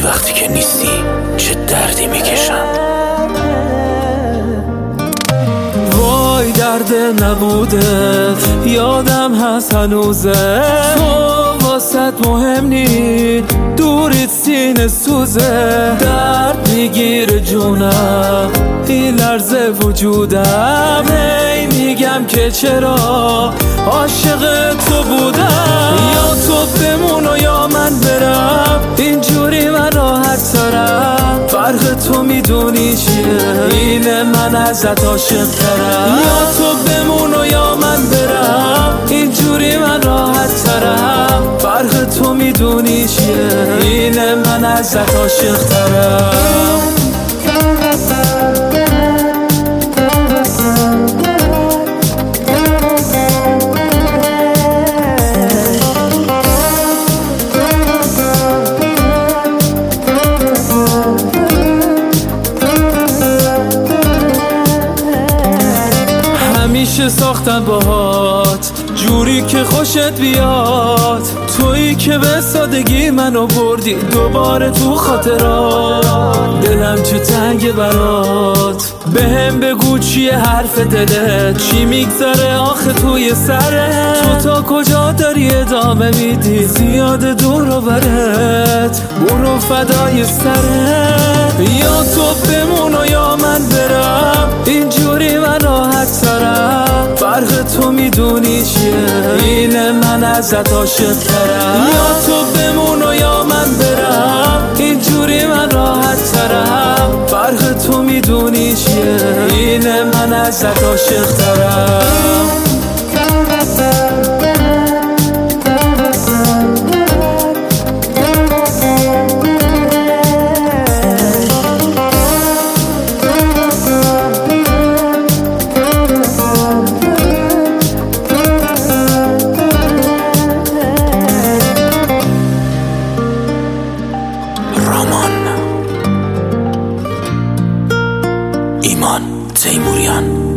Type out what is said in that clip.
وقتی که نیستی چه دردی میکشم. وای درد نبوده یادم هست هنوزه، تو واسط مهم نی دوریت سینه سوزه. درد میگیره جونم این لرزه وجودم، هی میگم که چرا عاشق تو بودم. یا تو بمون و یا من برم، اینجوری من راحت ترم. فرق تو میدونی چیه؟ اینه من ازت عاشق ترم. یا تو بمون و یا من برم، اینجوری من راحت ترم. فرق تو میدونی چیه؟ اینه من ازت عاشق ترم. همیشه ساختم باهات جوری که خوشت بیاد، تویی که به سادگی منو بردی دوباره تو خاطرات. دلم چه تنگ برات، بهم بگو چیه حرف دلت، چی میگذره آخه توی سرت. تو تا کجا داری ادامه میدی؟ زیاد دور و برت، برو فدای سرت. یا تو بمون و یا من برم، اینجوری من راحت ترم. فرق تو میدونی چیه؟ اینه من ازت عاشق ترم. یا تو بمون و یا من برم، اینجوری من راحت ترم. فرق تو میدونی چیه؟ اینه من ازت عاشق ترم. ایمان تیموریان